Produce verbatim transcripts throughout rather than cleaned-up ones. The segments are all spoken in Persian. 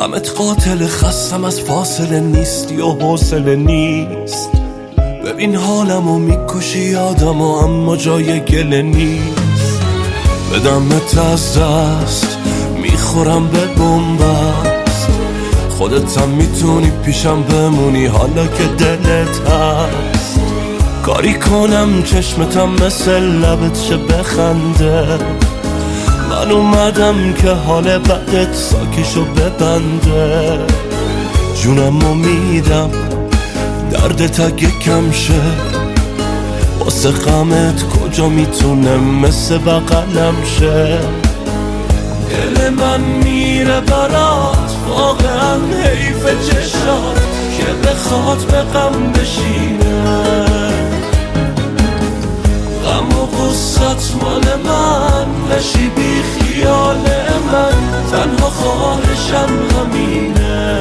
غمت قاتل، خستم از فاصله نیستی و حوصله نیست. ببین حالمو میکشی یادمو اما جای گله نیست. بدمت از دست میخورم به بنبست، خودت هم میتونی پیشم بمونی حالا که دلت هست. کاری کنم چشمتم مثل لبت شه بخنده، من اومدم که حال بدت ساکشو ببنده. جونمو میدم دردت اگه کم شه، واسه غمت کجا میتونه مثل بغلم شه. دل من میره برات، واقعا حیف چشات که بخواد به غم بشینه. غم و غصت مال من، نشی بی خیال من، تنها خواهشم همینه.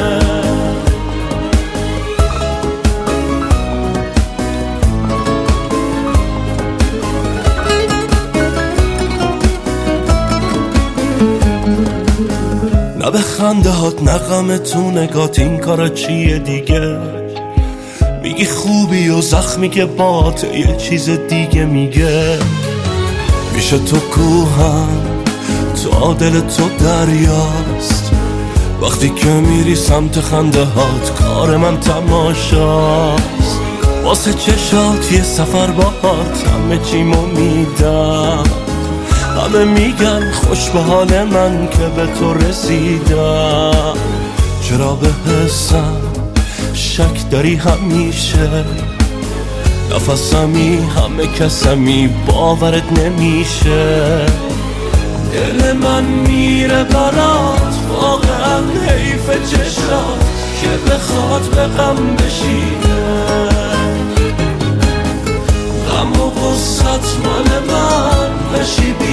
نه به خنده هات نه غم تو نگات، این کارا چیه دیگه؟ میگی خوبی و زخمی که بات یه چیز دیگه میگه. میشه تو کوهم تو دل تو دریاست، وقتی که میری سمت خنده هات کار من تماشاست. واسه چشات یه سفر باهات همه چیمو میدم، همه میگن خوش به حال من که به تو رسیدم. چرا به حسم شک داری همیشه؟ نفسمی همه کسمی باورت نمیشه. دل من میره برات، واقعا حیف چشات که بخواد به غم بشینه. غم و غصت مال من، نشی